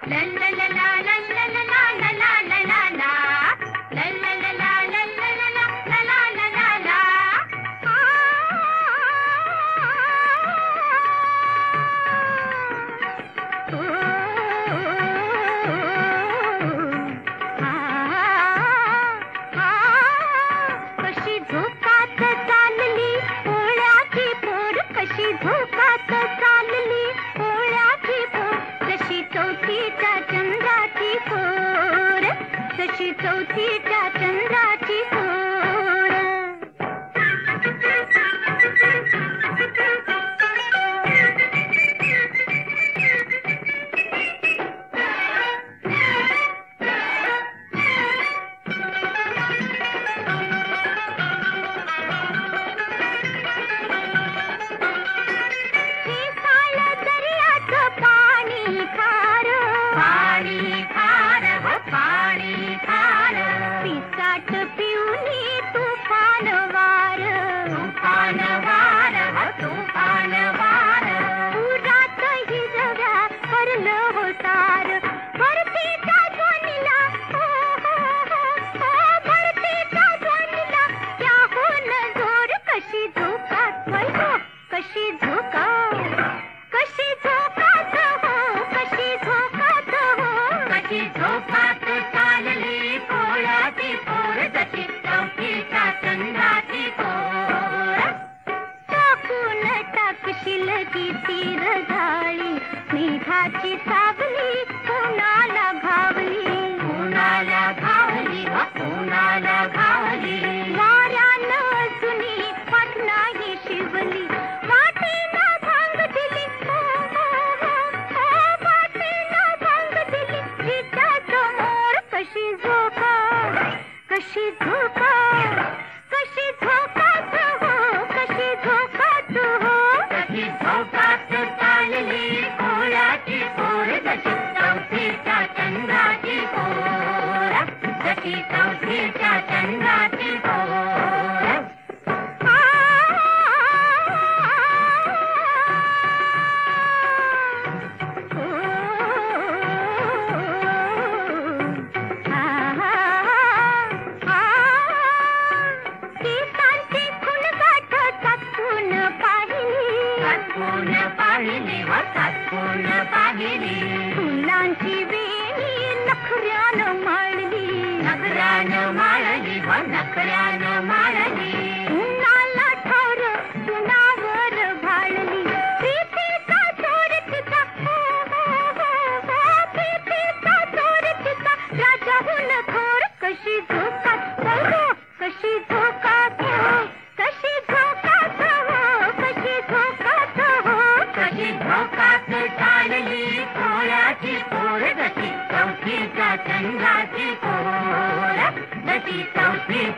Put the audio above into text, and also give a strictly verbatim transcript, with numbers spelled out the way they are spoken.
चौथीच्या चंद्राची पोर हे साळ दर्याचं पाणी खार पाणी खार हो पाणी खार पिसाट पिऊनी तुफान वार तुफान वार हो तुफान वार पुरात हिरव्या हरलं हो सार भरतीच्या ध्वनीला हो हो हो हो भरतीच्या ध्वनीला त्याहून जोर कशी झोकात वैभव कशी झोकात कशी झोकात हो कशी झोकात हो कशी झोकात चालली पोळ्याची पोर जशी चौथीच्या चंद्राची पोर टाकून टाकशील की तीर झाळी मेघाची सावली कुणाला घावली कुणाला घावली व कुणाला घावली वाऱ्यानं अजूनी पाठ नाही शिवली मातीनं भांग दिली हो हो हो हो मातीनं भांग दिली तिच्या समोर कशी झोका कशी झोका कशी झोकात हो कशी झोकात हो कशी झोकात चालली पोळ्याची पोर जशी चौथीच्या चंद्राची पोर जशी चौथीच्या चंद्राची पोर पाहिली व सातपून पाहिली फुलांची वेणी नखऱ्यानं माळली नखऱ्यानं माळली व नखऱ्यानं माळली उन्हाला ठोर उन्हावर भाळली प्रीतीचा चोर तिचा हो हो हो हो प्रीतीचा चोर तिचा राजाहून थोर कशी झोकात हो कशी झोकात हो कशी झोकात हो कशी झोकात हो कशी झोकात चालली पोळ्याची पोर जशी चौथीच्या चंद्राची पोर जशी चौथी